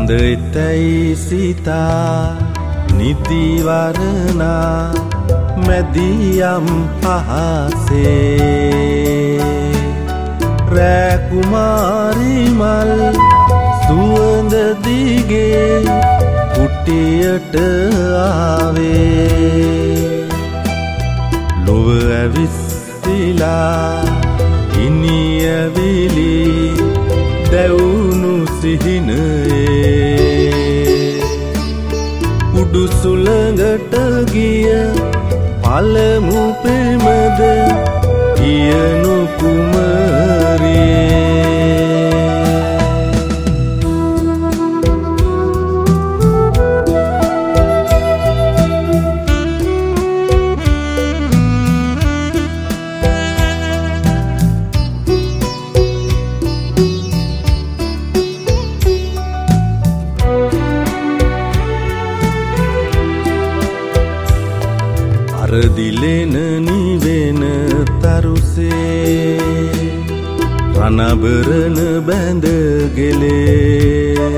සඳෙතැයි සිතා නිදිවරණා මැදියම් පහසේ රෑ කුමාරි මල් සුවඳ දිගේ කුටියට ආවේ ලොව ඇවිස්සලා ඉනියවිලි දැවුණු සිහිනයේ උඩු සුළඟට ගිය පළමු පෙමද කියනු කුමරියේ දිලෙන නිවෙන තරුසේ රණබරණ බැඳ ගෙලේ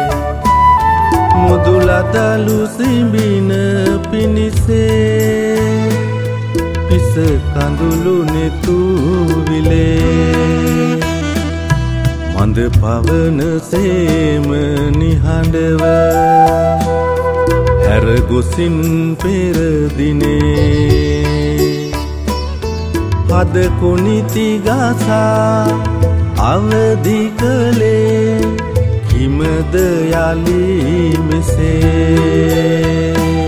මුදුලදලු සිඹින පිනිසේ පිස කඳුළු නෙතුවිලේ මඳ පවන සේම නිහඬව හැර ගොසින් පෙර දිනේ පද කුනිති ගසා අවදි කලේ හිමද යලි මෙසේ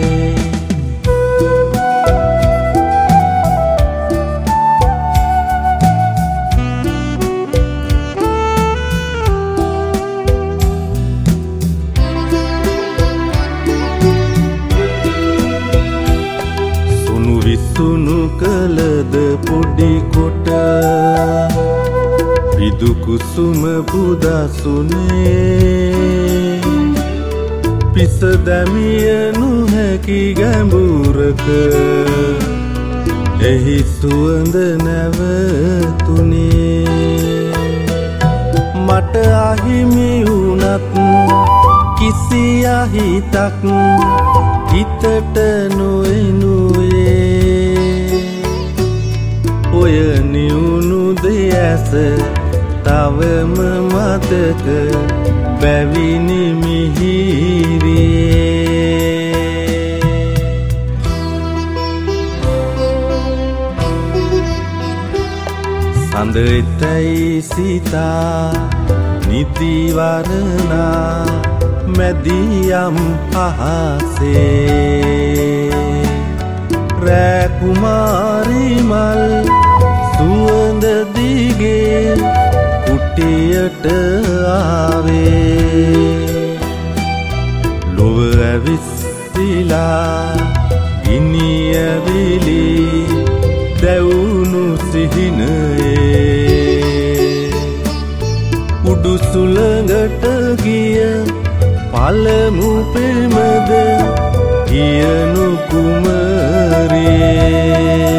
සුණු කලද පොඩි කොට විදු කුසුම පුදසුනේ පිස දැමිය නොහැකි ගැඹුරක එහි සුවඳ නැවතුනේ මට අහිමි වුණත් කිසි අහිතක් හිතට නොඑනුවේ ඔය නිවුණු දෙයස තවම මතක බැවිනි මිහිරියේ සඳෙතැයි සිතා නිදිවරණා මැදියම් පහසේ රෑ කුමාරි මල් සුවඳ දිගේ කුටියට ආවේ ලොව ඇවිස්සලා ඉනියවිලි දැවුණු සිහිනයේ උඩු සුළඟට ගිය පළමු පෙමද කියනු කුමරියේ